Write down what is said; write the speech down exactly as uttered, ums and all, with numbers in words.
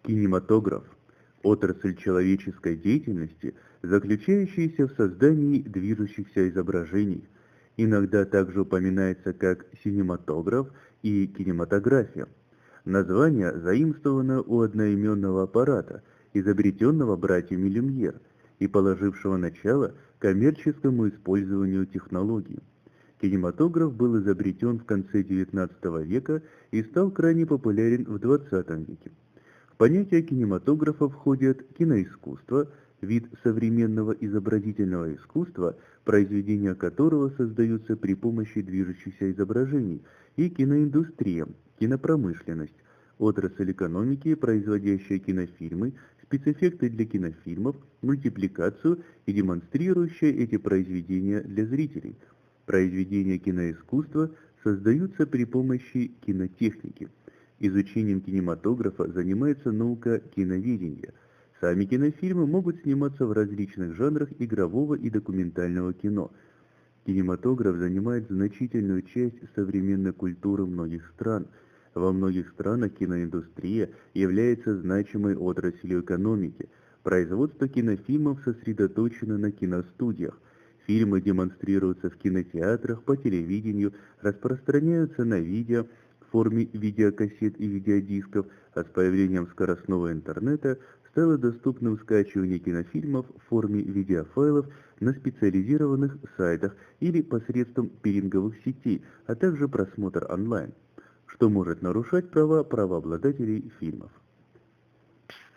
Кинематограф — отрасль человеческой деятельности, заключающаяся в создании движущихся изображений. Иногда также упоминается как синематограф и кинематография. Название заимствовано у одноименного аппарата, изобретенного братьями Люмьер и положившего начало коммерческому использованию технологий. Кинематограф был изобретен в конце девятнадцатого века и стал крайне популярен в двадцатом веке. В понятие кинематографа входят киноискусство, вид современного изобразительного искусства, произведения которого создаются при помощи движущихся изображений, и киноиндустрия, кинопромышленность, отрасль экономики, производящая кинофильмы, спецэффекты для кинофильмов, мультипликацию и демонстрирующая эти произведения для зрителей. Произведения киноискусства создаются при помощи кинотехники. Изучением кинематографа занимается наука киноведения. Сами кинофильмы могут сниматься в различных жанрах игрового и документального кино. Кинематограф занимает значительную часть современной культуры многих стран. Во многих странах киноиндустрия является значимой отраслью экономики. Производство кинофильмов сосредоточено на киностудиях. Фильмы демонстрируются в кинотеатрах, по телевидению, распространяются на видео, в форме видеокассет и видеодисков, а с появлением скоростного интернета стало доступным скачивание кинофильмов в форме видеофайлов на специализированных сайтах или посредством пиринговых сетей, а также просмотр онлайн, что может нарушать права правообладателей фильмов.